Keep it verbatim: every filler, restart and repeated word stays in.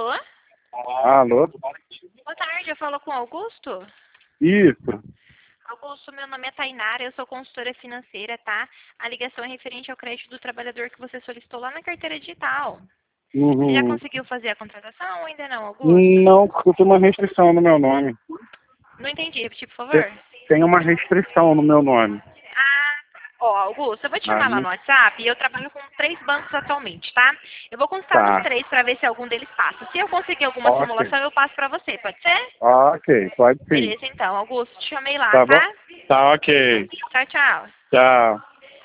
Alô? Alô? Boa tarde, eu falo com o Augusto? Isso. Augusto, meu nome é Tainara, eu sou consultora financeira, tá? A ligação é referente ao crédito do trabalhador que você solicitou lá na carteira digital. Você já Uhum. conseguiu fazer a contratação ou ainda não, Augusto? Não, porque eu tenho uma restrição no meu nome. Não entendi, repetir, por Eu favor. tenho uma restrição no meu nome. Ah, ó, Augusto, eu vou te chamar lá Aí, no WhatsApp e eu trabalho com três bancos atualmente, tá? Eu vou consultar nos tá. três para ver se algum deles passa. Se eu conseguir alguma Ok. simulação, eu passo para você, pode ser? Ok, pode sim. Beleza, então, Augusto, te chamei lá, Tá bom? tá? Tá ok. Tchau, tchau. Tchau.